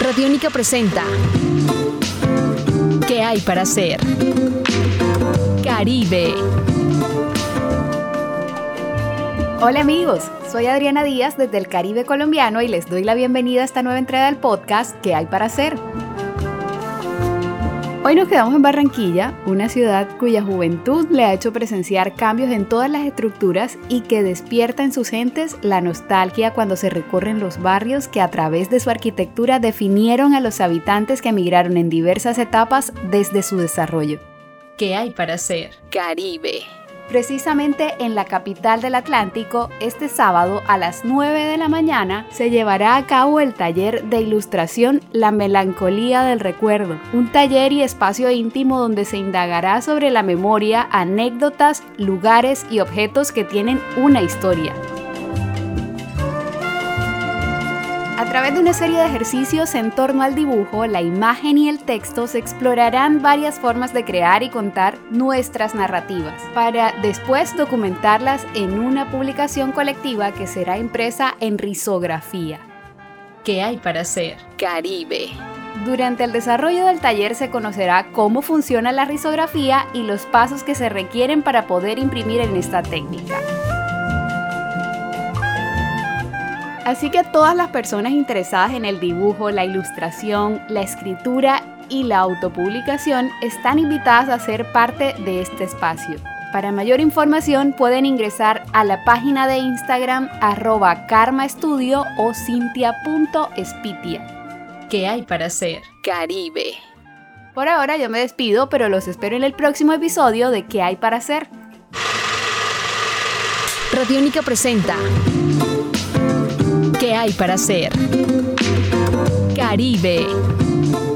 Radiónica presenta ¿Qué hay para hacer? Caribe. Hola amigos, soy Adriana Díaz desde el Caribe colombiano y les doy la bienvenida a esta nueva entrega del podcast ¿Qué hay para hacer? Hoy nos quedamos en Barranquilla, una ciudad cuya juventud le ha hecho presenciar cambios en todas las estructuras y que despierta en sus gentes la nostalgia cuando se recorren los barrios que a través de su arquitectura definieron a los habitantes que emigraron en diversas etapas desde su desarrollo. ¿Qué hay para hacer? Caribe. Precisamente en la capital del Atlántico, este sábado a las 9 de la mañana se llevará a cabo el taller de ilustración La Melancolía del Recuerdo, un taller y espacio íntimo donde se indagará sobre la memoria, anécdotas, lugares y objetos que tienen una historia. A través de una serie de ejercicios en torno al dibujo, la imagen y el texto se explorarán varias formas de crear y contar nuestras narrativas, para después documentarlas en una publicación colectiva que será impresa en risografía. ¿Qué hay para hacer? Caribe. Durante el desarrollo del taller se conocerá cómo funciona la risografía y los pasos que se requieren para poder imprimir en esta técnica. Así que todas las personas interesadas en el dibujo, la ilustración, la escritura y la autopublicación están invitadas a ser parte de este espacio. Para mayor información pueden ingresar a la página de Instagram @karmaestudio o cintia.espitia. ¿Qué hay para hacer? Caribe. Por ahora yo me despido, pero los espero en el próximo episodio de ¿Qué hay para hacer? Radiónica presenta ¿Qué hay para hacer? Caribe.